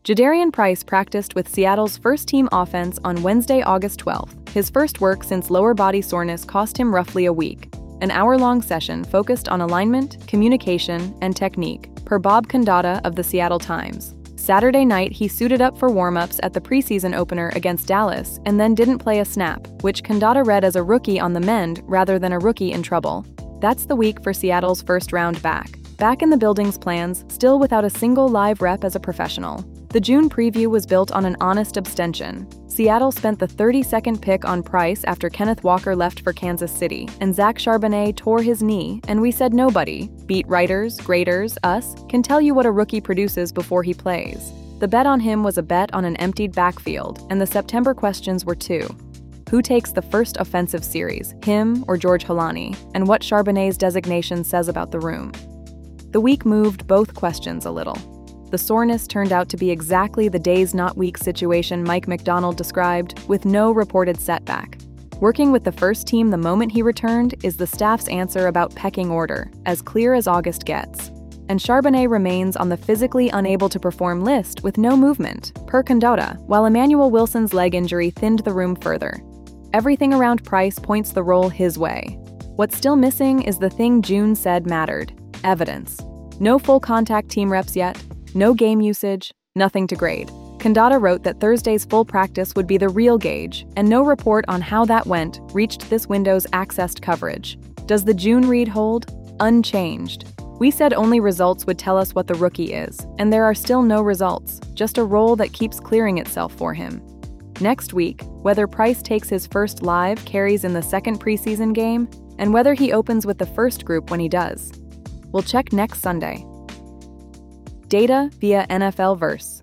Jadarian Price practiced with Seattle's first-team offense on Wednesday, August 12th. His first work since lower body soreness cost him roughly a week. An hour-long session focused on alignment, communication, and technique, per Bob Condotta of the Seattle Times. Saturday night, he suited up for warm-ups at the preseason opener against Dallas and then didn't play a snap, which Condotta read as a rookie on the mend rather than a rookie in trouble. That's the week for Seattle's first round back. Back in the building's plans, still without a single live rep as a professional. The June preview was built on an honest abstention. Seattle spent the 32nd pick on Price after Kenneth Walker left for Kansas City, and Zach Charbonnet tore his knee, and we said nobody, beat writers, graders, us, can tell you what a rookie produces before he plays. The bet on him was a bet on an emptied backfield, and the September questions were two. Who takes the first offensive series, him or George Holani, and what Charbonnet's designation says about the room? The week moved both questions a little. The soreness turned out to be exactly the days not weeks situation Mike Macdonald described, with no reported setback. Working with the first team the moment he returned is the staff's answer about pecking order, as clear as August gets. And Charbonnet remains on the physically unable to perform list with no movement, per Condotta, while Emmanuel Wilson's leg injury thinned the room further. Everything around Price points the role his way. What's still missing is the thing June said mattered: evidence. No full contact team reps yet, no game usage, nothing to grade. Condotta wrote that Thursday's full practice would be the real gauge, and no report on how that went reached this window's accessed coverage. Does the June read hold? Unchanged. We said only results would tell us what the rookie is, and there are still no results, just a role that keeps clearing itself for him. Next week, whether Price takes his first live carries in the second preseason game, and whether he opens with the first group when he does. We'll check next Sunday. Data via NFL Verse.